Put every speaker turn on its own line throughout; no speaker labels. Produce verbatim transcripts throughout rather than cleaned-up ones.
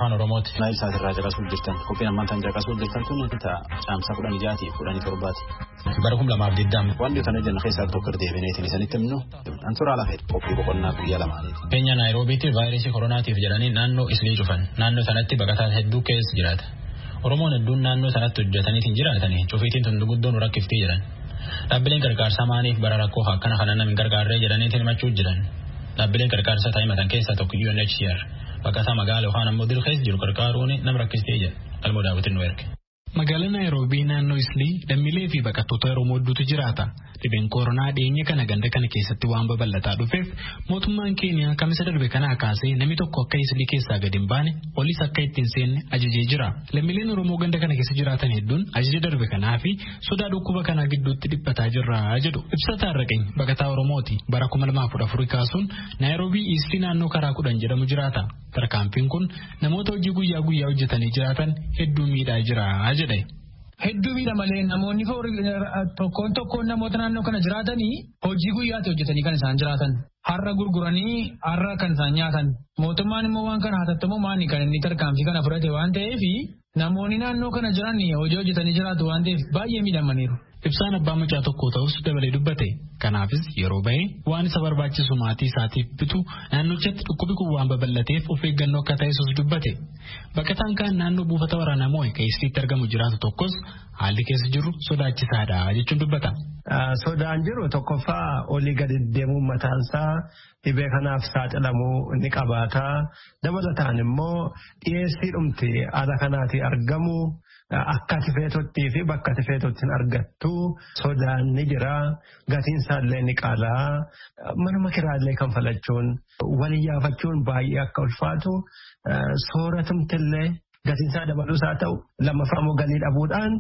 afaan Oromooti.
Naayil Saatirraa caqasuu jirtan qophiin ammaan tan caqasuu jirtan tun caamsaa kudhan ijaati kudhanii torbaati.
Bara kum lamaaf digdama.
Wanti kana jenna keessaa tokko deebineetiin isinitti himnu anturaa lafee qophii boqonnaa guyyaa lamaaniiti.
Keenya Naayiroobiitti vaayirasii koronaatiif jedhanii naannoo islii cufan naannoo sanatti baqataa hedduu keessa jiraata. Oromoon hedduun naannoo sanatti hojjetaniitiin jiraatanii cufiitiin tun guddoon rakkiftee jedhan. Dhaabbileen gargaarsaa maaniif bara rakkoo akkana kana namni gargaarree jedhaniitiin himachuu jiran. Dhaabbileen gargaarsaa taa'imatan keessaa tokko U N H C R baqataa magaalaa yookaan ammoo dirqees jiru gargaaruun nama rakkistee jedha. Qalmoo daawwatiin nu erge.
Magaalaa Naayiroobii naannoo Islii lammiilee fi baqattoota Oromoo hedduutu jiraata. Dhibeen koronaa dhiyeenya kana ganda kana keessatti waan babal'ataa dhufeef mootummaan Keeniyaa kamisa darbe kanaa kaasee namni tokko akka Islii keessaa gadi hin baane polis akka ittiin seenne ajajee jira. Lammiileen Oromoo ganda kana keessa jiraatan hedduun ajaja darbe kanaa fi sodaa dhukkuba kanaa gidduutti dhiphataa jirra jedhu. Ibsataa Arraqeen baqataa Oromooti bara kuma lamaaf kudha afurii kaasuun Naayiroobii Islii naannoo karaa kudhan jedhamu jiraata. Tarkaanfiin kun namoota hojii guyyaa guyyaa hojjetanii jiraatan hedduu miidhaa jira jedhe.
Hedduu miidha malee namoonni tokkoon tokkoon namoota naannoo kana jiraatanii hojii guyyaatti hojjetanii kan isaan jiraatan. Har'a gurguranii har'a kan isaan nyaatan. Mootummaan immoo waan kana hatattamoo maani kan inni tarkaanfii kana fudhate waan ta'eef namoonni naannoo kana jiran hojii hojjetanii jiraatu waan ta'eef baay'ee miidhamaniiru.
Ibsaan abbaa mucaa tokko ta'us dabalee dubbate. Kanaafis yeroo bahee waan isa barbaachisu maatii isaatiif bitu naannochatti dhukkubni kun waan babal'ateef of eeggannoo akka taasisus dubbate. Baqataan kaan naannoo buufata waraanaa moo'e keessatti argamu jiraatu tokkos haalli keessa jiru sodaachisaadha jechuun dubbata.
Sodaan jiru tokkoffaa olii gadi deemuun mataansaa dhibee kanaaf saaxilamuu ni qabaata. Dabalataan immoo dhiyeessii dhumti haala kanaati argamu. Akka tifeetottii fi bakka tifeetotti hin argattu sodaan ni jira. Gatiin isaallee ni qaalaa. Manuma kiraallee kan falachuun walii yaafachuun baay'ee akka ulfaatu sooratumtillee gatiin isaa dabalus haa ta'u lammaffaa immoo galii dhabuudhaan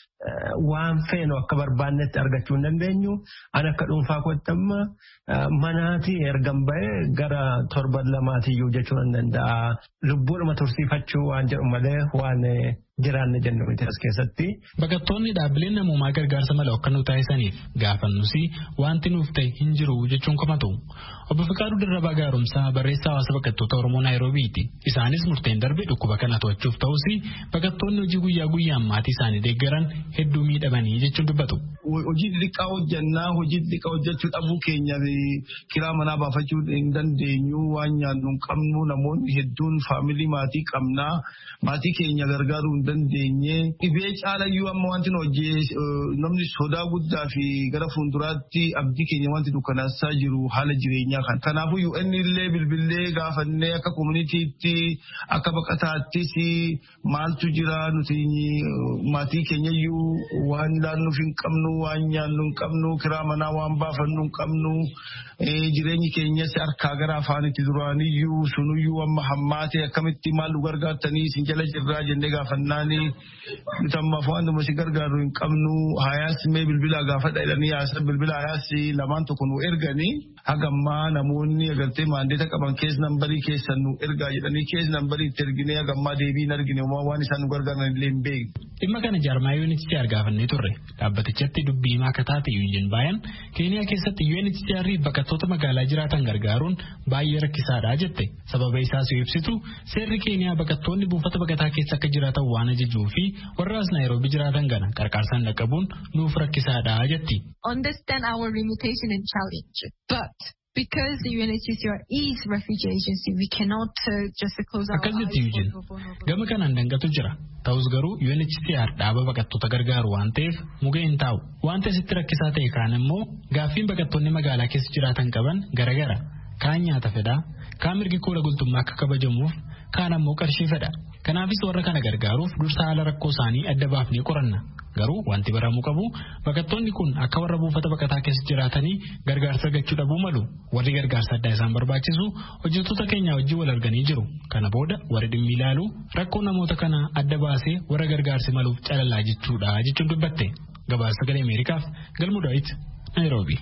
waan feenu akka barbaannetti argachuu hin dandeenyu. An akka dhuunfaa kottamma manaatii ergan bahee gara torban lamaatiyyuu jechuu hin danda'a. Lubbuudhuma tursiifachuu waan jedhu malee waan jiraanne jennu miti as keessatti.
Baqattoonni dhaabbileen namoomaa gargaarsa mala akka nu taasisaniif gaafannus wanti nuuf ta'e hin jiru jechuun komatu. Obbo Fiqaaduu Dirrabaa Gaaromsaa barreessaa hawaasa baqattoota Oromoo Naayiroobiiti. Isaanis murteen darbe dhukkuba kana to'achuuf ta'us baqattoonni hojii guyyaa guyyaan maatii isaanii deeggaran hedduu miidhamanii jechuun dubbatu.
Hojii xixiqqaa hojjannaa hojii xixiqqaa hojjechuu dhabuu keenya kiraa manaa baafachuu hin dandeenyu waan nyaannu hin qabnu namoonni hedduun faamilii maatii qabnaa maatii keenya gargaaruu hin dandeenye. Dhibee caalayyuu amma wanti hojii namni sodaa guddaa fi gara fuulduraatti abdii keenya wanti dukkanaasaa jiru haala jireenyaa kan. Kanaafuu U N illee bilbilee gaafannee akka koominiitiitti akka baqataattis maaltu jira nuti maatii keenyayyuu waan ilaalluuf hin qabnu waan nyaannu hin qabnu kiraa manaa waan baafannu hin qabnu jireenyi keenyas harkaa gara afaanitti duraaniyyuu sunuyyuu amma hammaate akkamitti maal nu gargaartanii isin jala jirraa jennee gaafannaani nutammaaf waan nu si gargaaru hin qabnu hayaas mee bilbila gaafadha jedhanii haasa bilbila hayaas lamaan tokko nu erganii hagammaa namoonni agartee maandeeta qaban kees nambarii keessan nu ergaa jedhanii kees nambarii itti erginee hagammaa deebii hin argine waan isaan nu gargaaran illee hin beekne.
Dhimma kana jaarmaa U N H C R gaafannee turre dhaabbatichatti dubbii himaa akka taate Yuujin Baayan Keeniyaa keessatti U N H C R baqattoota magaalaa jiraatan gargaaruun baay'ee rakkisaadha jette. Sababa isaas yoo ibsitu seerri Keeniyaa baqattoonni buufata baqataa keessa akka jiraatan waan ajajuu fi warraas Naayiroobii jiraatan gana qarqaarsaan dhaqqabuun nuuf rakkisaadha jetti.
Understand our limitation and challenge, but because the U N H C R is refugee agency, we cannot uh, just close our eyes.
Gama kanaan dangatu jira. Ta'us garuu U N H C R dhaaba baqattoota gargaaru waan ta'eef mugee hin taa'u. Wanta asitti rakkisaa ta'e kaan immoo gaaffiin baqattoonni magaalaa keessa jiraatan qaban garagara. Kaan nyaata fedha, kaan mirgi kola gultummaa akka kabajamuuf, kaan ammoo qarshii fedha. Kanaafis warra kana gargaaruuf dursa haala rakkoo isaanii adda baafnee qoranna. Garuu wanti baramuu qabu baqattoonni kun akka warra buufata baqataa keessa jiraatanii gargaarsa argachuu dhabuu malu. Warri gargaarsa addaa isaan barbaachisu hojjettoota keenya wajjin wal arganii jiru. Kana booda warri dhimmi ilaalu rakkoo namoota kana adda baasee warra gargaarsi maluuf calalaa jechuudha jechuun dubbatte. Gabaasa Sagalee Ameerikaaf Galmuu Daawit Naayiroobii.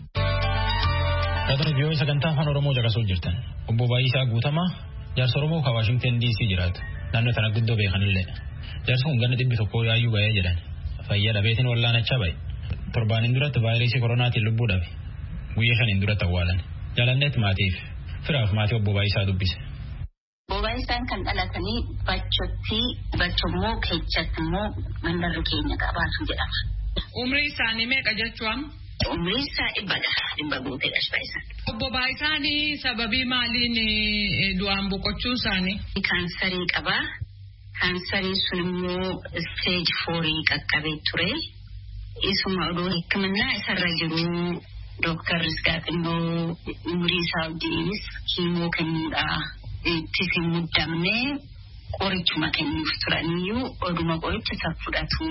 Dhaqna biyyoon sagantaa afaan Oromoo caqasuu jirtan. Obbo Baay'isaa Guutamaa jaarsa Oromoo kan Waashingten D C jiraatu. Naannoo sana guddoo beekanillee. Jaarsi kun ganna dhibbi tokkoo yaayyuu bahee jedhan. Fayyaa dhabeetiin wallaanachaa bahe. Torbaanin duratti vaayirasii koronaatiin lubbuu dhabe. Guyyaa shaniin duratti awwaalan. Jaalanneet maatiif firaaf maatii obbo Baay'isaa dubbise.
baay'isaan kan dhalatanii bachotti bachommoo keechatti mandarri keenya qabaatu jedhama.
Umrii isaanii meeqa jechuun?
Umrii isaa dhibbadha. Dhibba guuteedha baay'isaan.
Obbo Baay'isaanii sababii maaliin du'aan boqochuu isaanii?
Kaansarii qaba. Kaansarii sun immoo stage foorii qaqqabee ture. Isuma odoo hikimannaa isarra jiru dooktarris gaafimmoo umurii isaa wajjinis kiimoo kennuudha. Itti hin muddamne qorichuma kennuuf turaniyyuu oduma qoricha isa fudhatu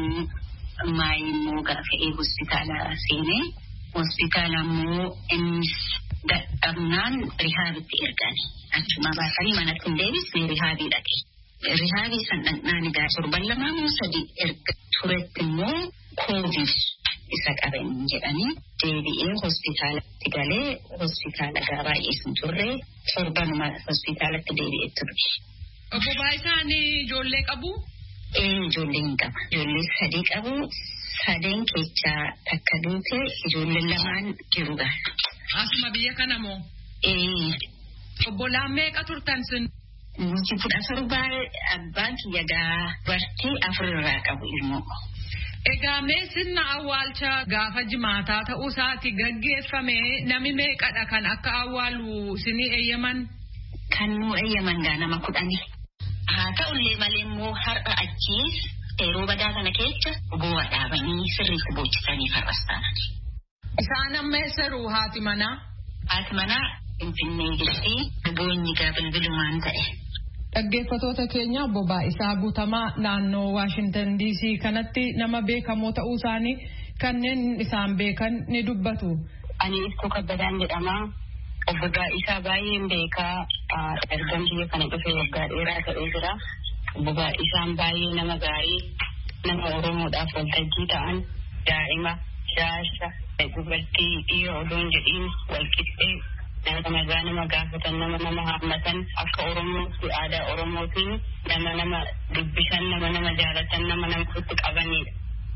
maayi immoo gaafa'ee hospitaala seene. Hospitaala immoo innis dadhabnaan rihaabitti ergani. Achuma baasanii manatti hin deebisne rihaabii dhaqe. Rihaabii san dhaqnaan egaa torban lamaa moo sadii erga turetti immoo koovid isa qaban jedhanii deebi'ee hospitaalatti galee hospitaala gaa baay'ee sun turre torbanuma hospitaalatti deebi'ee ture.
Obbo Baay'isaanii ijoollee qabu?
Ee ijoollee hin qaba. Ijoollee sadii qabu. Sadeen keessaa takka duute ijoollee lamaan jiru gaa.
Asuma biyya kana moo?
Ee.
Obbolaan meeqa turtan sun?
Nuti kudha torbaa abbaan kiyya gaa bartii afurarraa qabu ilmoo.
Egaa mee sirna awwaalcha gaafa jimaataa ta'uu isaati gaggeeffame nami meeqadha kan akka awwaalu sinii eeyyaman?
Kan nuu eeyyaman gaa nama kudhani. Haa ta'ullee malee immoo har'a achiis yeroo badaa kana keessa bu'aa dhaabanii sirriitti boochisanii farrastaanani.
Isaan amma eessaruu haati manaa?
Haati manaa Finfinnee jirti. Boonyi gaa bilbilumaan ta'e.
Dhaggeeffatoota keenya obbo Baay'isaa Guutamaa naannoo Waashintan D C kanatti nama beekamoo ta'uu isaanii kanneen isaan beekan ni dubbatu.
Ani Iftuu Kabbadaan jedhama. Obbo Baay'isaa baay'een beekaa ergan biyya kana dhufee waggaa dheeraa ta'ee jira. Obbo Baay'isaan baay'ee nama gaarii nama Oromoodhaaf waltajjii ta'an daa'ima jaarsa dubartii dhiira odoon jedhiin walqixxee nama nagaa nama gaafatan nama nama haammatan akka Oromootti aadaa Oromootiin nama nama dubbisan nama nama jaalatan nama nama itti qabanidha.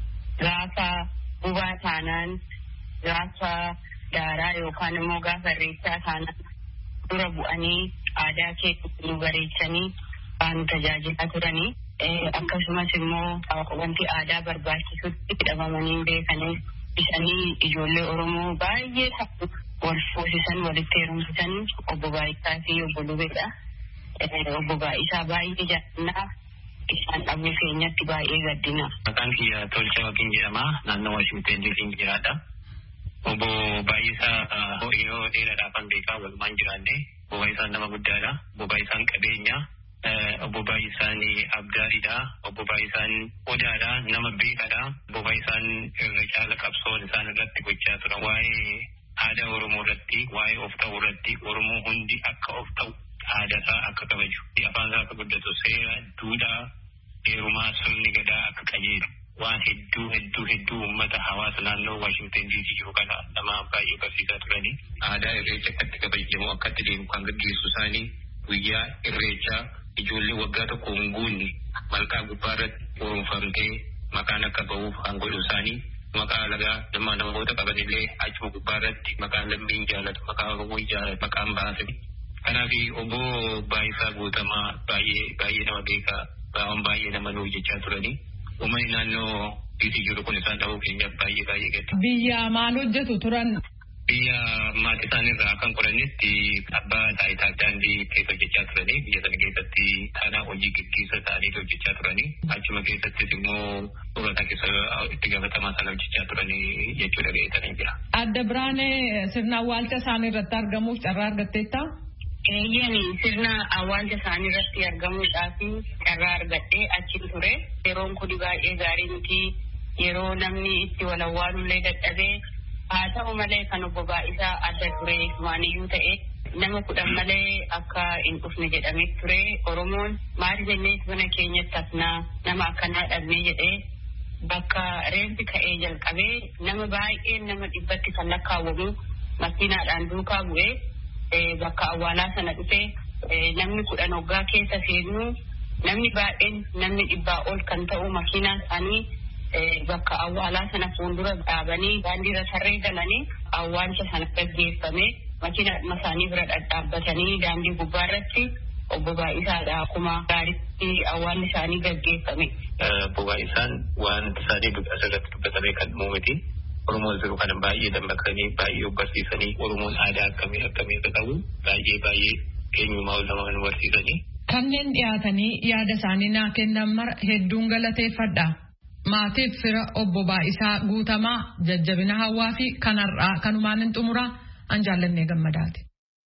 Gaafa gubaa taanaan gaafa daaraa yookaan immoo gaafa irreechaa taanaan dura bu'anii aadaa keessatti nu bareechanii waan tajaajilaa turanii akkasumas immoo wanti aadaa barbaachisutti hidhamanii beekanii isanii ijoollee Oromoo baay'ee wal fuusisan walitti heerumsisan obbo Baay'isaa fi obbo Lubeedha. Obbo Baay'isaa baay'ee jaallannaa isaan dhabuu keenyatti baay'ee gaddina.
Maqaan kiyya Tolchaa Waqiin jedhama. Naannoo Waashingtan D C jiraadha. Obbo Baay'isaa yeroo dheeraadhaaf kan beekaa walumaan jiraanne. Obbo Baay'isaan nama guddaadha. Obbo Baay'isaan qabeenya. Obbo Baay'isaan abdaariidha. Obbo Baay'isaan odaadha. Nama beekaadha. Obbo Baay'isaan irra caala qabsoon isaan irratti gochaa turan. Waa'ee aadaa Oromoo irratti waa'ee of ta'uu irratti Oromoo hundi akka of ta'u aadaa isaa akka kabaju afaan isaa akka guddatu seera duudhaa heerumaa sirni gadaa akka qajeelu waan hedduu hedduu hedduu uummata hawaasa naannoo Waashingtan D C jiru kana nama baay'ee barsiisaa turanii aadaa irreecha akkatti kabajamu akkatti deemu kan gaggeessu isaanii guyyaa irreechaa ijoollee waggaa tokko hin guunne malkaa gubbaa irratti urunfamtee maqaan akka ba'uuf kan godhu isaanii maqaa lagaa nama namoota qabanillee achuma gubbaa irratti maqaan lammiin jaalatu maqaa Oromoo jaalatu maqaan baasani. Kanaaf obbo Baay'isaa Guutamaa baay'ee baay'ee nama beekaa baa'oon baay'ee nama nuuf jechaa turanii uummanni naannoo D C jiru kun isaan ta'uu keenyaaf baay'ee baay'ee gadda.
Biyya maal hojjetu turan?
Biyya maatii isaaniirraa kan qorannetti abbaa taayitaa daandii keessa hojjechaa turanii biyya sana keessatti taanaa hojii gaggeessa ta'anii hojjechaa turanii achuma keessattis immoo suurata keessa itti gaafatamaa sana hojjechaa turanii jechuudha beekanii jira.
Adda Biraanee sirna awwaalcha isaanii irratti argamuuf carraa argatteetta?
Eeyyami sirna awwaalcha isaanii irratti argamuudhaaf carraa argadhee achi ture. Yeroon kun baay'ee gaarii miti yeroo namni itti wal awwaalullee dadhabee haa ta'u malee kan obbo Baay'isaa adda ture waaniyyuu ta'e nama kudhan malee akka hin dhufne jedhamee ture Oromoon maal jennee mana keenyatti hafnaa nama akkanaa dhabnee jedhee bakka reemsi ka'ee jalqabee nama baay'ee nama dhibbatti kan lakkaawwamu makiinaadhaan duukaa bu'ee bakka awwaalaa sana dhufee namni kudhan hoggaa keessa seennu namni baay'een namni dhibbaa ol kan ta'u makiinaan isaanii bakka awwaalaa sana fuuldura dhaabanii daandiirra tarree galanii awwaalcha sana gaggeeffame makiina isaanii bira dhadhaabbatanii daandii gubbaarratti obbo Baay'isaadha akkuma gaariitti awwaalli isaanii gaggeeffame.
Obbo Baay'isaan wanta isaanii asirratti dubbatamee kan uumame Oromoon jiru kana baay'ee dammaqsanii baay'ee barsiisanii Oromoon aadaa akkamii akkamii akka qabu baay'ee baay'ee eenyummaa lama kan barsiisanii.
Kanneen dhiyaatanii yaada isaanii naa kennan mara hedduun galateeffadha. Maatiif fira obbo Baay'isaa Guutamaa jajjabina hawaa fi kanarraa kanumaan hin xumuraa an jaallannee gammadaati.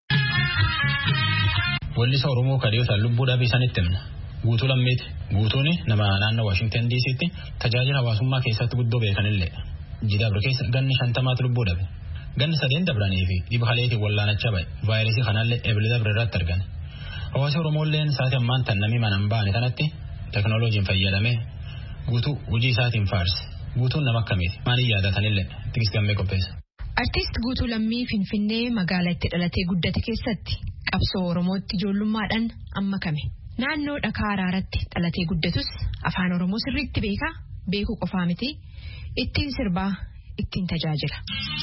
Wallisa Oromoo kadhiyootaan lubbuu dhabii isaanitti himna. Guutuu lammeeti. Guutuun nama naannoo Waashingtan D C'tti tajaajila hawaasummaa keessatti guddoo beekanillee. Jidaabra keessa ganni shantamaatu lubbuu dhabe. Ganni sadeen dabranii fi dhiba haleetiin wallaanachaa ba'e. Vaayirasii kanallee ebilee dabre irratti argame. Hawaasa Oromoolleen sa'aatii ammaan tan namni mana hin baane kanatti teknooloojiin fayyadamee guutuu hojii isaatiin faarse. Guutuun nama akkamiiti? Maaliin yaadatanillee Tigist Gammee qopheessa.
Artiist Guutuu Lammii Finfinnee magaalaa itti dhalatee guddate keessatti qabsoo Oromootti ijoollummaadhaan ammakame. Naannoo dhakaa araaratti dhalatee guddatus afaan Oromoo sirriitti beekaa beekuu qofaa miti ittiin sirbaa ittiin tajaajila.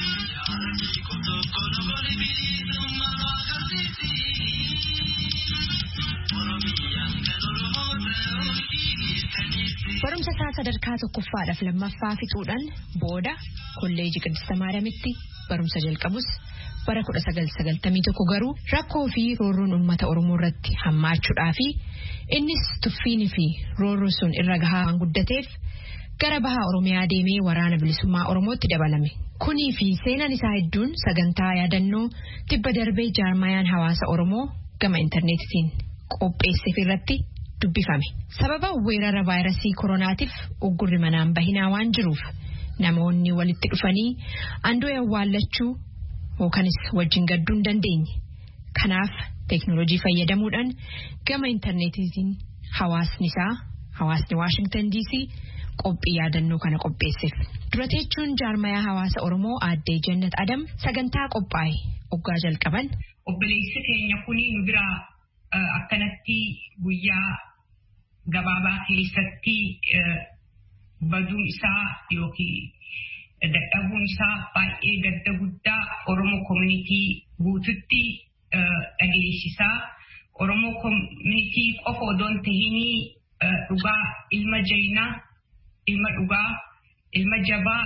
Barumsa isaa sadarkaa tokkoffaadhaaf lammaffaa fixuudhaan booda kolleejii Qiddista Maariyaamitti barumsa jalqabus bara kudha sagal sagaltamii tokko garuu rakkoo fi roorroon uummata Oromoo irratti hammaachuudhaa fi innis tuffiinii fi roorroo sun irra gahaa waan guddateef gara bahaa Oromiyaa deemee waraana bilisummaa Oromootti dabalame. Kunii fi seenaan isaa hedduun sagantaa yaadannoo tibba darbee jaarmayaan hawaasa Oromoo gama intarneetiin qopheesseef irratti dubbifame. Sababa weerara vaayirasii koronaatiif uggurri manaan bahinaa waan jiruuf namoonni walitti dhufanii andoo awwaallachuu yookanis wajjin gadduu hin dandeenye. Kanaaf teeknooloojii fayyadamuudhaan gama intarneetiin hawaasni isaa hawaasni Waashingtan D C qophii yaadannoo kana qopheesseef. Dura teechuun jaarmayaa hawaasa Oromoo aaddee Jannat Adam sagantaa qophaa'e oggaa jalqaban.
Obboleessi keenya kuni nu biraa akkanatti guyyaa gabaabaa keessatti baduun isaa yookiin dadhabuun isaa baay'ee gadda guddaa Oromoo community guututti dhageessisaa. Oromoo community qofa odoon tahinii dhugaa ilma jaynaa, ilma dhugaa, ilma jabaa,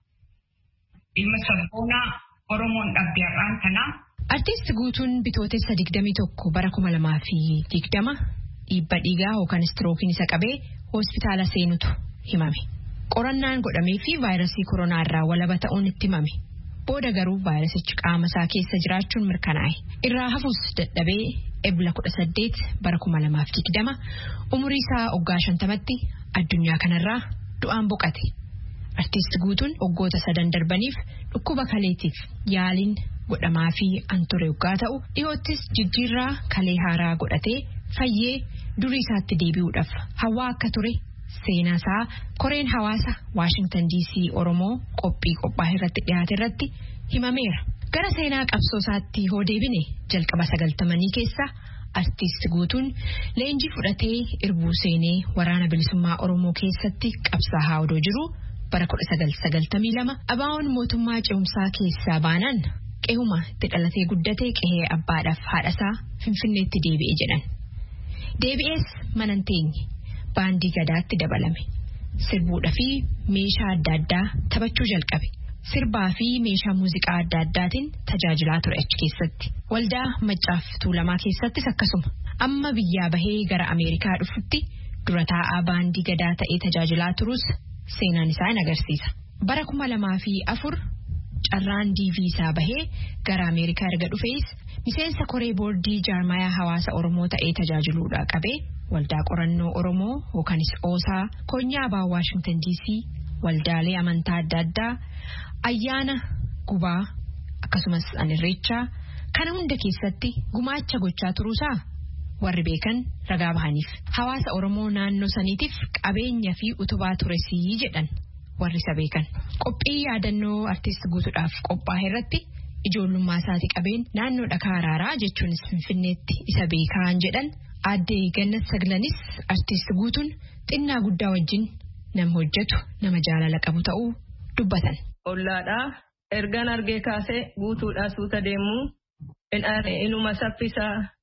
ilma sabboonaa Oromoon dhabde har'aan kanaa.
Artiist Guutuun bitootessa digdamii tokko bara kuma lamaa fi digdama dhiibba dhiigaa yookaan istirookiin isa qabee hospitaala seenutu himame. Qorannaan godhamee fi vaayirasii koronaa irraa walaba ta'uun itti himame. Booda garuu vaayirasichi qaama isaa keessa jiraachuun mirkanaa'e. Irraa hafus dadhabee ebla kudha saddeet bara kuma lamaa fi digdama umurii isaa waggaa shantamatti addunyaa kanarraa du'aan boqate. Artiist Guutuun waggoota sadan darbaniif dhukkuba kaleetiif yaaliin godhamaa fi anture waggaa ta'u dhiyoottis jijjiirraa kalee haaraa godhatee fayyee durii isaatti deebi'uudhaaf hawaa akka ture seenaa isaa koreen hawaasa Waashingtan D C Oromoo qophii qophaa'e irratti dhiyaate irratti himameera. Gara seenaa qabsoo isaatti hoo deebine jalqaba sagaltamanii keessa Artiist Guutuun leenjii fudhatee irbuu seenee waraana bilisummaa Oromoo keessatti qabsaa'aa odoo jiru bara kudha sagal sagaltamii lama abaawoon mootummaa ce'umsaa keessaa baanaan qe'uma itti dhalatee guddatee qe'ee abbaadhaaf haadhasaa Finfinneetti deebi'e jedhan. Deebi'ees manan teenye baandii gadaatti dabalame. Sirbuudhaa fi meeshaa adda addaa taphachuu jalqabe. Sirbaa fi meeshaa muuziqaa adda addaatiin tajaajilaa ture achi keessatti. Waldaa Maccaaf Tuulamaa keessattis akkasuma. Amma biyyaa bahee gara Ameerikaa dhufutti dura taa'aa baandii gadaa ta'ee tajaajilaa turus seenaan isaa in agarsiisa. Bara kuma lamaa fi afur carraan D V isaa bahee gara Ameerikaa erga dhufees miseensa koree boordii jaarmayaa hawaasa Oromoo ta'ee tajaajiluudhaa qabee waldaa qorannoo Oromoo yookanis Oosaa konyaa abaa Waashingtan D C waldaalee amantaa adda addaa ayyaana gubaa akkasumas anirreechaa kana hunda keessatti gumaacha gochaa turuusaa warri beekan ragaa bahaniif hawaasa Oromoo naannoo saniitiif qabeenya fi utubaa turesii jedhan warri isa beekan. Qophii yaadannoo artiist Guutuudhaaf qophaa'e irratti ijoollummaa isaati qabeen naannoo dhakaa araaraa jechuunis Finfinneetti isa beekaan jedhan aaddee Gannat Saglanis artiist Guutuun xinnaa guddaa wajjin nama hojjetu nama jaalala qabu ta'uu dubbatan.
Ollaadhaa ergan argee kaasee Guutuudhaa suuta deemuu inuma saffisaa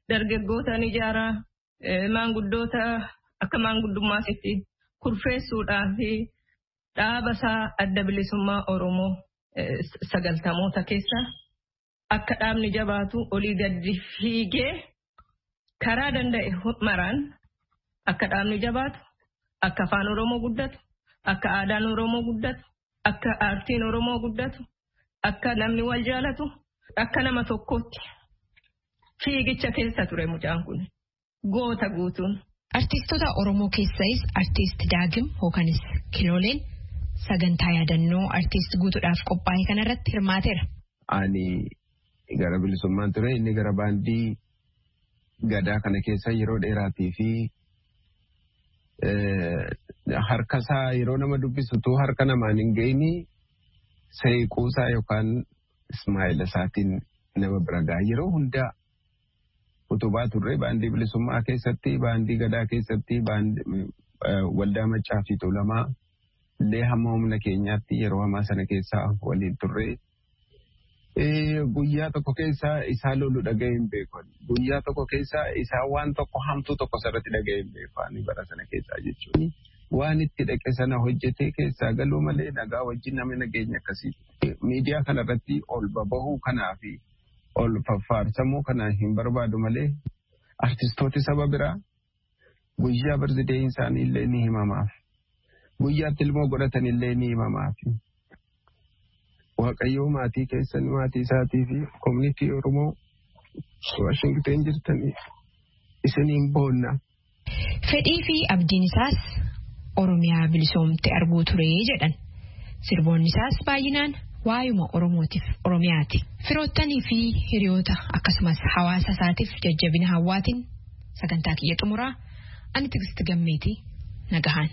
dargaggoota ni ijaaraa maanguddoota akka maanguddummaatti kurfeessuudhaa fi dhaaba isaa adda bilisummaa Oromoo sagaltamoota keessa akka dhaabni jabaatu olii gadi fiigee karaa danda'e maraan akka dhaabni jabaatu akka afaan Oromoo guddatu akka aadaan Oromoo guddatu akka aartiin Oromoo guddatu akka namni wal jaalatu akka nama tokkootti fiigicha keessa ture mucaan kun goota guutuun.
Artistoota Oromoo keessaayis artist Daagim yookanis Kilooleen sagantaa yaadannoo artist guutuudhaaf qophaa'e kanarratti hirmaateera.
Ani gara bilisummaan ture inni gara baandii gadaa kana keessa yeroo dheeraatii fi harkasaa yeroo nama dubbisutu harka namaan hin geenye seequusaa yookaan ismaa'ila isaatiin nama bira ga'a yeroo hundaa utubaa turre baandii bilisummaa keessatti baandii gadaa keessatti waldaa maccaa fi tuulamaa illee hamma humna keenyaatti yeroo hamaa sana keessaa waliin turre. Guyyaa tokko keessaa isaa lolu dhaga'ee hin beeku. Guyyaa tokko keessaa isaa waan tokko hamtuu tokko sarratti dhaga'ee hin beeku. Ani bara sana keessaa jechuun waan itti dhaqe sana hojjetee keessaa galuu malee nagaa wajjin nama nageenya akkasii. Miidiyaa kanarratti ol babahuu kanaa fi ol faffaarsamuu kana hin barbaadu malee artistooti saba biraa guyyaa birzideeyin isaanii illee ni himamaaf. Guyyaatti ilmoo godhatan illee ni himamaaf. Waaqayyoo maatii keessan maatii isaatii fi koominitii Oromoo Waashingteen jirtanii isiniin boonna.
Fedhii fi abdiin isaas Oromiyaa bilisoomte arguu ture jedhan. Sirboonni isaas baay'inaan waayuma Oromootiif Oromiyaati. Firoottanii fi hiriyoota akkasumas hawaasa isaatiif jajjabina hawaatiin sagantaa kiyya xumuraa ani Tigist Gammeetii nagahaan.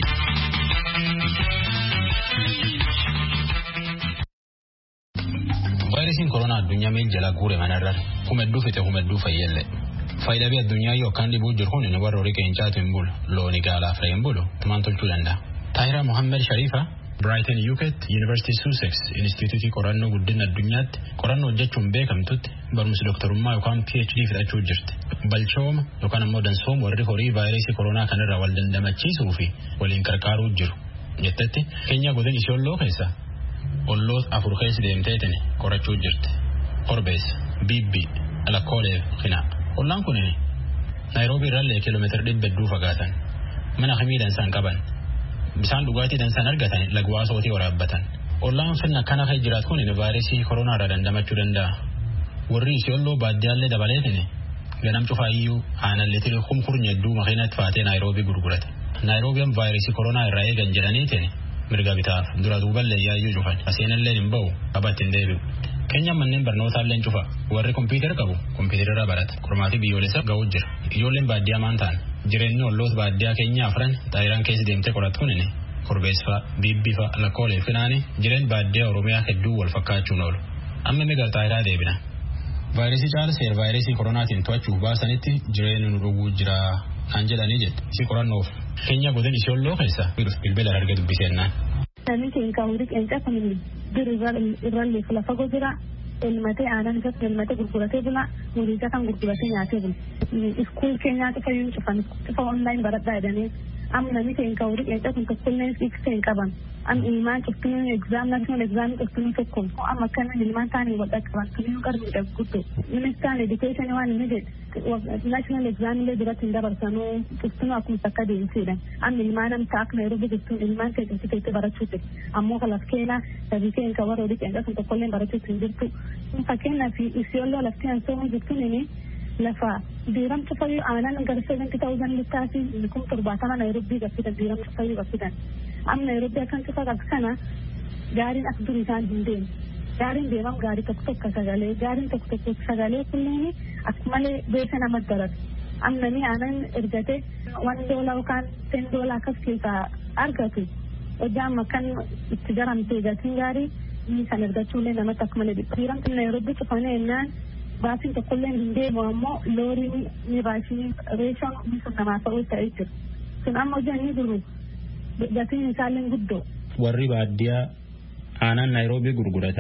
Vaayirasiin koronaa addunyaa meel jala guure manarra humedduu fite humedduu fayyelle. Faayidaa addunyaa yookaan dhibuu jiru kun warra horii qeencaatu hin bulu looni gaalaaf re'ee hin bulu tumaan tolchuu danda'a. Taayiraa Mohammed Sharifa Brighton U K University Sussex Institute qorannoo guddina addunyaatti qorannoo hojjechuun beekamtutti barumsa doktorummaa yookaan PhD fudhachuu jirti. Balchooma yookaan immoo dansooma warri horii vaayirasii koronaa kanarraa wal dandamachiisuu fi waliin qarqaaruu jiru. Jettetti keenya godin Isiyooloo keessa olloota afur keessa deemteetiin qorachuu jirti. Korbees, Bibbi, Alakkoolee, Kina. Ollaan kun Naayiroobii irraallee kiiloomeetira dhibba hedduu fagaatan. Mana akkamii dansaan qaban. Bisaan dhugaatii dansaan argatan lagwaa sootii waraabbatan. Ollaan finna kana kan jiraatu kun vaayirasii koronaa irraa dandamachuu danda'a. Warri Isiyooloo baadiyyaallee dabaleetiin ganam cufaayyuu aanan litiri kumkurnya hedduu makiinatti faatee Naayiroobii gurgurate. Naayiroobiin vaayirasii koronaa irraa eegan jedhaniitiin mirga bitaaf dura duuballee yaayyuu cufan aseenallee hin ba'u qabatti hin deebi'u. Keenyaan manneen barnootaallee cufa warri kompiitara qabu kompiitararraa barata qormaatii biyyoolessa ga'uu jira. Ijoolleen baadiyyaa maan ta'an jireenyi olloota baadiyyaa keenyaa afran xaayiraan keessa deemtee qorattuun inni korbeesfaa biibbifa lakkoolee finaani jireen baadiyyaa Oromiyaa hedduu wal fakkaachuun oolu. Amma migal xaayiraa deebina. Vaayirasii caalseer vaayirasii koronaatiin to'achuuf baasanitti jireenyi nu dhuguu jira kan jedhanii jedhu isi qorannoof keenya godin Isiyooloo keessa bilbila arga dubbisennaan.
Namni keenya hundi qeenca kan jiru irrallee lafa gojira elmatee aanan irratti elmatee gurguratee bula muriisa kan gurguratee nyaatee bula. Iskuul keenyaa cufa yoo cufan cufa online baradhaa jedhanii amma namni keenya hundi qeenca kun tokkolleen iksee hin qaban. Am ilmaan cuftuun exam national exam cuftuun tokko amma kana ilmaan taanii wal qaban kamiyyuu qarmiidha guddoo. Ministaan education waan inni jedhe national exam illee duratti hin dabarsanuu cuftuun akkuma takka deemsiidha. Amma ilmaan amta akka Naayiroobii jechuun ilmaan keenya cufteetti barachuu jira. Ammoo kalaf keenya sabii keenya kan warra odii qeenca kun tokkolleen barachuu hin jirtu. Fakkeenyaaf Isiyooloo lafti ansoomu jechuun inni lafa diiram cufayyuu aanan gara seventy thousand littaasi kun torbaatama Naayiroobii gaffidan diiram cufayyuu gaffidan. Amma Naayiroobii akkan cufa qaqqana gaariin akka durii isaan hin deemu. Gaariin deemam gaarii tokko tokko sagalee gaariin tokko tokko sagalee kunneen akkumalee beeka nama daratu. Amma namni aanan ergate one doolaa yookaan ten doolaa akkas keessaa argatu. Hojii amma kan itti garamtee gatiin gaarii inni kan ergachuullee namatti akkumalee dhibu. Diiram Naayiroobii cufanii ennaan baasiin tokkollee hin deemu ammoo looriin ni baasii reeshoon ni sun namaaf ta'uu ta'ee jiru. Sun amma hojii inni jiru gatiin isaallee guddoo.
Warri baadiyyaa aanan Naayiroobii gurgurata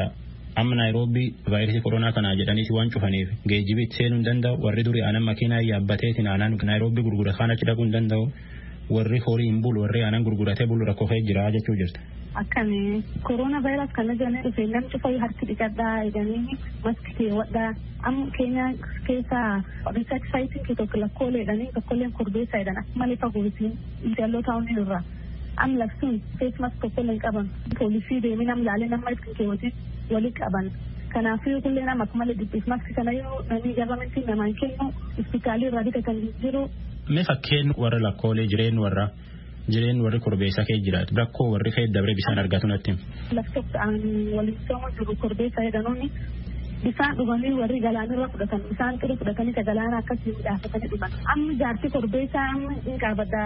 amma Naayiroobii vaayirasii koronaa kanaa jedhaniiti waan cufaniif geejjibii seenuu hin danda'u warri durii aanan makiinaa yaabbateetiin aanan Naayiroobii gurgura kaan achi dhaquu hin danda'u warri horii hin bulu warri aanan gurguratee bulu rakkoo ka'ee jira jechuu jirta.
Akkami koronaa vaayirasii kana jedhanii dhufe namni cufa harki dhiqadhaa jedhanii maski keewwadhaa amma keenya keessaa research saayitiin tokko lakkoolee jedhanii tokkolleen korbeessaa jedhan malee fagoosiin jalloo taa'uun irraa. Am laksuun face mask tokkolleen qaban poolisii deemee nam laalee nama ittiin keewwatiin waliin qaban kanaafuu kullee nama akkuma face mask kana yoo namni gabamentiin namaan kennu hospitaalii irraa bitatan jiru.
Mee fakkeen warra lakkoolee jireenyu warra jireenyu warri korbeessaa kee jiraatu rakkoo warri kee dabree bishaan argatu natti.
Lakkoofsa waliin sooma jiru korbeessaa jedhanoonni bishaan dhuganii warri galaanirra fudhatan bishaan xiru fudhatanii ka galaana akkasii dhaafatanii dhuman amma jaartii korbeessaa amma hin qaabaddaa.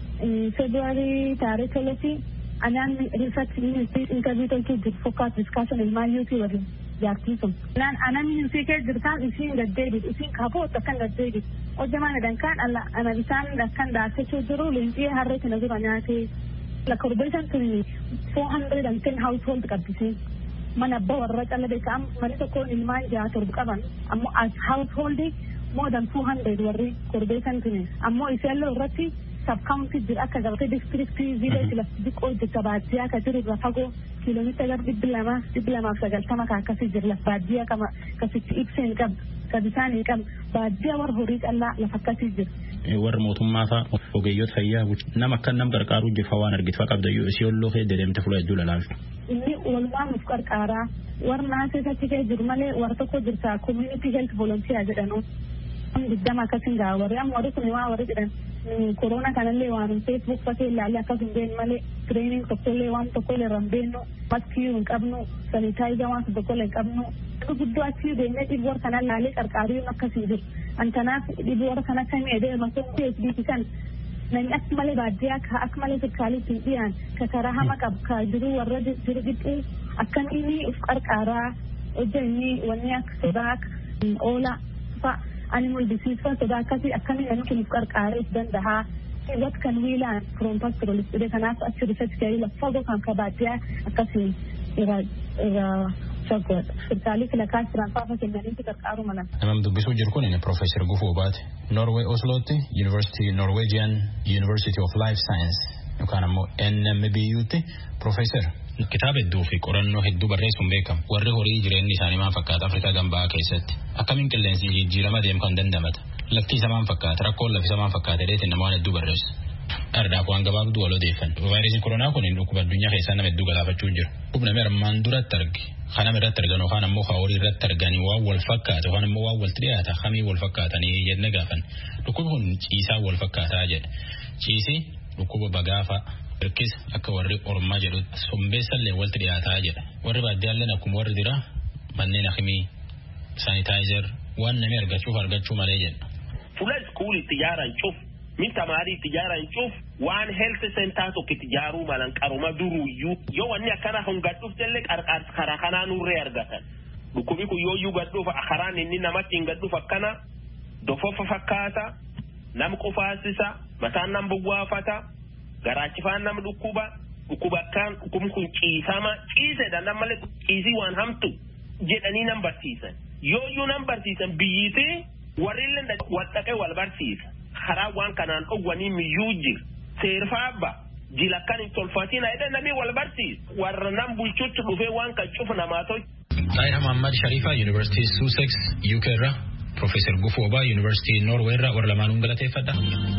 February taarikh toloti anaan research interview tolchuu jiru focus discussion ilmaayyuutii waliin jaartii sun. Naan anaan hinsii kee jirtaan isiin gaddeebi isiin kaboot akkan gaddeebi hojjamaan dankaan alla ana bisaan akkan daakachuu jiru leenjii harreetti na jira nyaatee la korbeessan tuni four hundred and ten household qabbisee mana abbaa warra calla beekaa mani tokkoon ilmaan jaha torba qaban ammoo as household more than two hundred warri korbeessan tuni ammoo isaallee irratti subcounty jira akka gabatee district village lafti xiqqoo jirta baadiyyaa ka jiru irra fagoo kiiloomeetira gara dhibbi lama dhibbi lamaaf sagaltama ka akkasii jira lafa baadiyyaa kama kasitti ibsa hin qabu ka bishaan hin qabu baadiyyaa warra horii callaa lafa akkasii jira.
Warra mootummaa fa'a ogeeyyoota fayyaa nama akka nam qarqaaruu jirfa waan argite fa'a qabda yoo isii olloo fee deemte fuula hedduu lalaaltu.
Inni walumaa nuuf qarqaaraa warra naasee achi kee jiru malee warra tokko jirta community health volunteer jedhanu. Diddama akkasiin gaa warri amma warri kun waa warri jedhan korona kanallee waan Facebook fakkii ilaalle akkasuma been malee training tokkollee waan tokkollee irra hin beennu maskii hin qabnu sanitaayiza waan tokkollee hin qabnu guddoo achii deemee dhibee warra kana ilaalee qarqaarii akkasii jiru. Antanaaf dhibee warra kana kamii edee masuun P H D kan namni akka malee baadiyyaa ka akka malee fiskaalitti hin dhiyaan ka karaa hama qabu ka jiru warra jiru dhiphuu akkan inni of qarqaaraa hojjenni wanni akka sodaa oola fa'a. Animal disease kan sodaa akkasii akkamiin namni kunuuf qarqaareef danda'a. What can we learn from pastoralists? They can ask actually research kaya lafa fagoo kan kabaadiyyaa akkasii irra irra fagoo. Sirkaalii filakaa jiran faafa kennaniiti qarqaaru malan.
Namni dubbisuu jiru kun Professor Gufuu Baate Norway Oslooti University Norwegian University of Life Science yookaan ammoo N M B U'tti Professor. Kitaaba hedduu fi qorannoo hedduu barreessuun beekamu warri horii jireenyi isaanii maal fakkaata Afrikaa gambaa keessatti akkamiin qilleensi jijjiirama deemu kan dandamata lafti isa maal fakkaata rakkoon lafi isa maal fakkaata dheetiin namoonni hedduu barreessu. Ardaaf waan gabaabduu wal odeeffan. Vaayirasiin koronaa kun dhukkuba addunyaa keessaa nama hedduu galaafachuu jira. Dhukkuba nama armaan duratti arge kanama irratti argan yookaan ammoo horii irratti arganii waan wal fakkaata yookaan ammoo waan walitti dhiyaata kamii wal fakkaatanii jenne gaafan. Dhukkuba kun ciisaa wal fakkaataa jedha. Ciisi dhukkuba bagaafa. Irkis akka warri ormaa jedhu sombeessallee walitti dhiyaataa jedha. Warri baadiyyaalleen akkuma warri dira manneen akimii sanitaayizer waan namni argachuuf argachuu malee jedha.
Fuula iskuulii itti ijaaran cuf min tamaarii itti ijaaran cuf waan health center tokko itti ijaaruu malan qaruma duruyyuu yoo wanni akkana hun gadhuuf jallee qarqaarsa karaa kanaa nurree argatan. Dhukkubi kun yoo iyyuu gadhuuf karaan inni namatti hin gadhuuf akkana dofofa fakkaata nam qufaasisa mataan nam buwwaafata. Garaachifaan nama dhukkuba dhukkuba kan dhukkubni kun ciisama ciisedha nammalee ciisii waan hamtu jedhanii nan barsiisan yooyyuu nan barsiisan biyyiiti warrillee wadhaqee wal barsiisa karaa waan kanaan dhowwanii miyyuu jira seerfaabba jila kan hin tolfatina jedhan namni wal barsiisa warra nan bulchuutti dhufee waan kan cufu namaa tolchu.
Tahir Muhammad Sharifa University Sussex U K irraa Professor Gufuu Obaa University Norway irraa warra lamaanuun galateeffadha.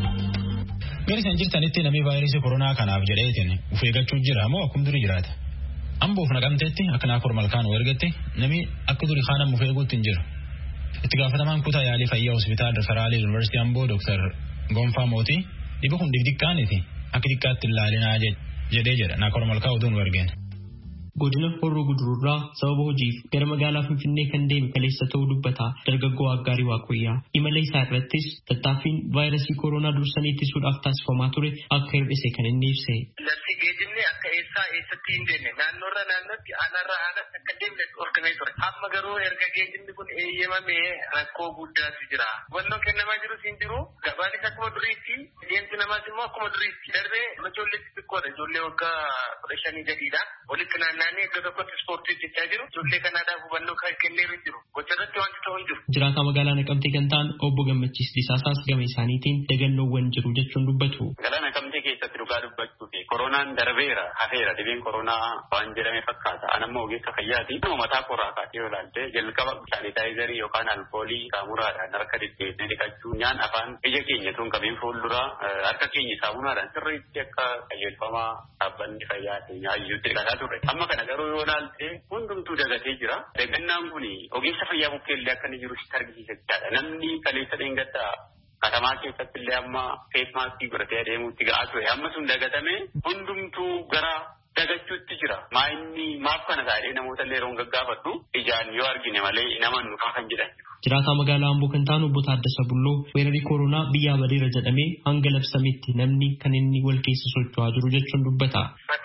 Gari san jirtanitti namni vaayirasii koronaa kanaaf jedheetiin of eeggachuu jira moo akkuma durii jiraata? Amboof naqamteetti akka naakor malkaan ergetti namni akka durii kaanam of eeguutti hin jiru. Itti gaafatamaan kutaa yaalii fayyaa hospitaal Riferaalii Yuunivarsiitii Amboo Dooktar Gonfaa Mootii dhiba kun dhibdiqqaaniti akka xiqqaatti ilaalinaa jedhee jedha naakor malkaa oduun ergeen.
Godina Horroo Gudururraa sababa hojiif gara magaalaa Finfinnee kan deeme kaleessa ta'uu dubbata dargaggoo Aggaarii Waaqoyyaa. Imala isaa irrattis tattaaffiin vaayirasii koronaa dursanii ittisuudhaaf taasifamaa ture akka hir'ise kan inni ibse.
Lafti geejjibni akka eessaa eessatti hin deemne naannoorra naannootti aanarra aanatti akka deemne dhorkamee ture. Amma garuu erga geejjibni kun eeyyamamee rakkoo guddaatu jira. Hubannoon kennamaa jirus hin jiru. Gabaanis akkuma duriitti deemsi namaas immoo akkuma duriitti. Darbee ijoollee xixiqqoodha. Ijoollee waggaa kudha shanii gadiidha. Walitti naanna'anii iddoo tokkotti ispoortii hojjechaa jiru. Ijoollee kanaadhaaf hubannoo kenneeru hin jiru. Gocha irratti wanti ta'u hin jiru.
Jiraataa magaalaa Naqamtee kan ta'an obbo Gammachiis Disaasaas gama isaaniitiin dagannoowwan jiru jechuun dubbatu.
Magaalaa Naqamtee keessatti dhugaa dubbachuu fi koronaan darbeera hafeera dhibeen koronaa waan jedhame fakkaata. Anammoo ogeessa fayyaati. Mataa koraa kaatee olaalte jalqaba saanitaayizarii yookaan alkoolii saamunaadhaan harka deddeebinee dhiqachuu nyaan afaan ija keenya tun qabeen fuulduraa harka keenya saamunaadhaan sirriitti akka qajeelfamaa dhaabbanni fayyaa keenya ayyuutti dhiqataa turre. Amma kana garuu yoo ilaalte hundumtuu dagatee jira. Dagannaan kun ogeessa fayyaa bukkeellee akka inni jiru sitti argisiisa jechaadha. Namni kaleessa dheengaddaa katamaa keessatti illee amma feesmaaskii godhatee adeemuutti ga'aa ture. Amma sun dagatame hundumtuu gara dagachuutti jira. Maayinni maaf kana taa'ee namoota illee yeroon gaggaafadhu ijaan yoo argine malee nama nuufaa kan jedhan.
Jiraataa magaalaa Amboo kan ta'an obbo Taaddasa Bulloo weerarri koronaa biyyaa badeera jedhamee hanga labsametti namni kan inni wal keessa socho'aa jiru jechuun dubbata.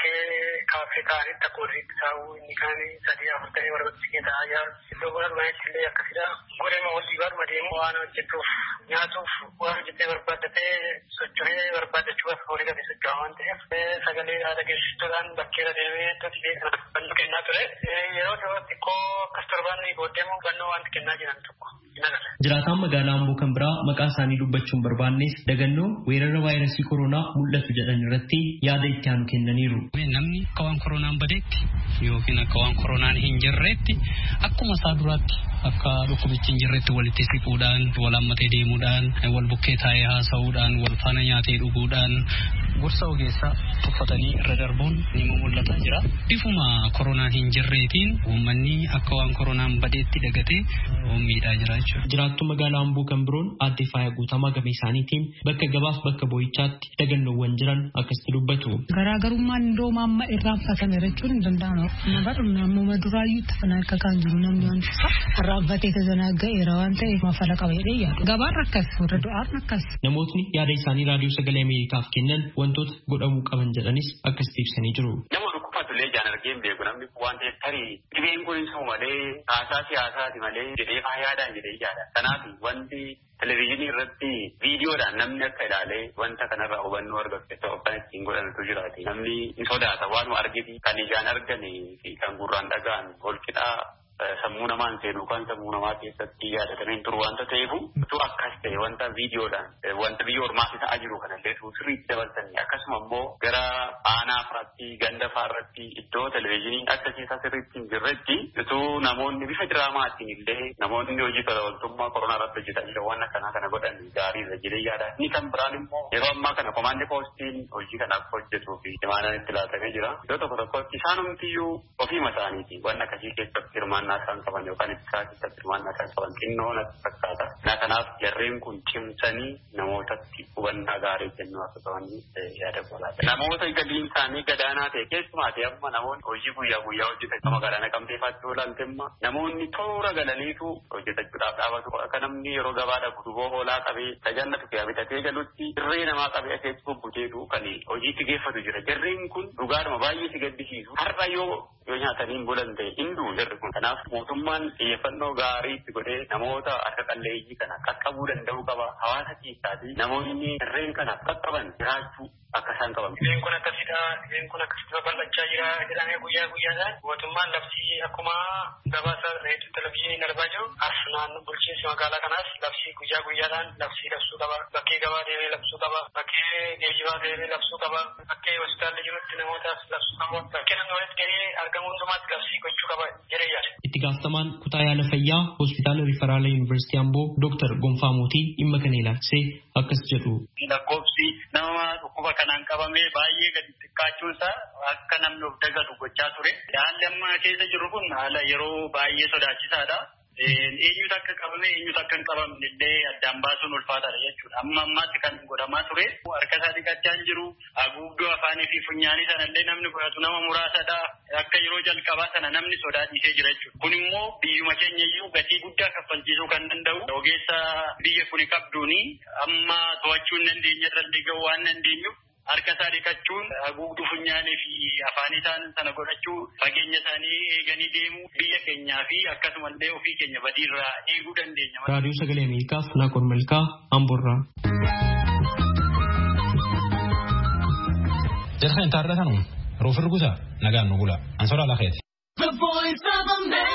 Kaafee ta'anitti akka warri itti taa'u inni kaan sadii afur ta'ee barbaachisa keessaa ajaa'iba. Iddoo bona dhumaatti illee akkasida godhama wajjii baadhuma deemu waan hojjetuuf nyaatuuf waan hojjetee barbaaddatee socho'ee barbaaddachuudhaaf horii gadi socho'aa waan ta'eef sagalee haala geessisuudhaan bakkeera deemee totilee kanaaf hubannoo kennaa ture. Yeroo yeroo xiqqoo akkas torbaanni booddeemu hubannoo wanti kennaa jiran tokko.
Jiraataan magaalaa Amboo kan biraa maqaa isaanii dubbachuun barbaannes dagannoo weerara vaayirasii koronaa mul'atu jedhan irratti yaada itti aanu kennaniiru.
Namni akka waan koronaan badeetti yookiin akka waan koronaan hin jirreetti akkuma isaa duraatti akka dhukkubichi hin jirreetti walitti siquudhaan wal hammatee deemuudhaan wal bukkee taa'ee haasa'uudhaan wal faana nyaatee dhuguudhaan gorsa ogeessaa tuffatanii irra darbuun ni mul'ata jira. Bifuma koronaan hin jirreetiin uummanni akka waan koronaan badeetti dagatee miidhaa jira jechuudha.
Jiraattuu magaalaa Amboo kan biroon aadde Faaya Guutamaa gama isaaniitiin bakka gabaaf bakka boo'ichaatti dagannoowwan jiran akkasitti dubbatu.
Garaagarummaan iddoo maamma irraanfatame jechuun hin danda'amu. Namoota namoota duraayyuutti fanaan akka kan jiru namni wanti irraanfatee tajaajila ga'eera waan ta'eef mafala qaba jedhee yaadu. Gabaan rakkas warra du'aan rakkas.
Namootni yaada isaanii raadiyoo sagalee Ameerikaaf kennan wantoota godhamuu qaban jedhanis akkasitti ibsanii jiru.
Illee jaan argeen beeku namni waan ta'eef tarii dhibeen kun hin malee haasaa siyaasaati malee jedhee fayyaadhaan jedhee yaada. Kanaaf wanti televezyiinii irratti viidiyoodhaan namni akka ilaalee wanta kanarraa hubannoo argate ta'u kan ittiin godhantu jiraati. Namni hin sodaata waan argiti kan ijaan arganii fi kan gurraan dhaga'an holqidhaa sammuu namaan seenu kan sammuu namaa keessatti yaadatameen turu wanta ta'eefu utuu akkas ta'e wanta viidiyoodhaan wanta biyya ormaa fi ta'aa jiru kanallee sirriitti dabaltanii akkasuma immoo gara aanaa fa'aatti ganda fa'aarratti iddoo televezyiiniin akka keessaa sirriitti hin jirretti utuu namoonni bifa diraamaatiin illee namoonni hojii tola koronaa irratti hojjetaa jiran waan akkanaa kana godhan gaarii irra jireenya yaada. Inni kan biraan immoo yeroo ammaa kana komaandii poostiin hojii kanaaf hojjetuu fi imaanaan itti laatamee jira. Iddoo tokko tokkotti isaanumtiyyuu ofiima isaaniiti waan akkasii keessatti hirmaannaa kan qaban yookaan ibsaa keessatti hirmaannaa kan qaban xinnoo natti fakkaata. Kanaaf jarreen kun cimsanii namootatti hubannaa gaarii kennuu akka qabanii yaada godhaa. Namoota galiin isaanii gadaanaa ta'e keessumaati amma namoonni hojii guyyaa guyyaa hojjetan magaalaa Naqamtee fa'aatti oolanti immoo namoonni toora galaniitu hojjetachuudhaaf dhaabatu. Akka namni yeroo gabaa dhabu duboo hoolaa qabee tajaajila tokko bitatee galutti irree namaa qabee aseetti bubbuteetu kan hojiitti geeffatu jira. Jarreen kun dhugaadhuma baay'ee si gaddisiisu. Har'a yoo yoo nyaataniin bulan ta'e hinduu jarri kun. Kanaaf mootummaan xiyyeeffannoo gaarii itti godhee namoota harka qalleeyyii kana qaqqabuu danda'uu qaba. Hawaasa keessaatii namoonni irreen kanaaf qaqqaban jiraachuu akka isaan qaban.
Dhibeen kun akkasidha. Dhibeen kun akkasitti babal'achaa jira jedhamee guyyaa guyyaadhaan mootummaan labsii akkuma gabaasa reediyoo televezyiiniin darbaa jiru as naannoo bulchiinsi magaalaa kanaas labsii guyyaa guyyaadhaan labsii labsuu qaba. Bakkee gabaa deemee labsuu qaba. Bakkee geejjibaa deemee labsuu qaba. Bakkee hospitaalli jirutti namootaaf labsuu qaba. Bakkee namni walitti gahee argamu hundumaatti labsii gochuu qaba jedhee yaada.
Itti gaafatamaan kutaa yaala fayyaa hospitaala Riifaraala Yuunivarsiitii Amboo Dooktar Gonfaa Mootii dhimma kana ilaalchisee akkas jedhu.
Lakkoofsi nama dhukkuba kanaan qabamee baay'ee gadi xiqqaachuunsa akka namni of dagatu gochaa ture. Haalli amma keessa jirru kun haala yeroo baay'ee sodaachisaadha. Eenyutu akka qabame eenyutu akka hin qabamne illee addaan baasuun ulfaataadha jechuudha. Amma ammaatti kan godhamaa ture harka isaa dhiqachaa hin jiru. Haguugduu afaanii fi funyaanii sana illee namni fudhatu nama muraasadha. Akka yeroo jalqabaa sana namni sodaa dhiisee jira jechuudha. Kun immoo biyyuma keenya iyyuu gatii guddaa kaffalchiisuu kan danda'u. Ogeessa biyya kuni qabduuni amma to'achuu hin dandeenye irra illee gahuu waan dandeenyuuf harka isaa dhiqachuun haguugduu funyaanii fi afaan isaanii sana godhachuu fageenya isaanii eeganii deemuu biyya keenyaa fi akkasumallee ofii keenya badiirraa eeguu dandeenya.
Raadiyoo Sagalee Ameerikaaf Naaqol Malkaa Amboorraa.
Jarsa intarra sanu Roofi Rugusa nagaan nu bula. Ansoora Lakeeti.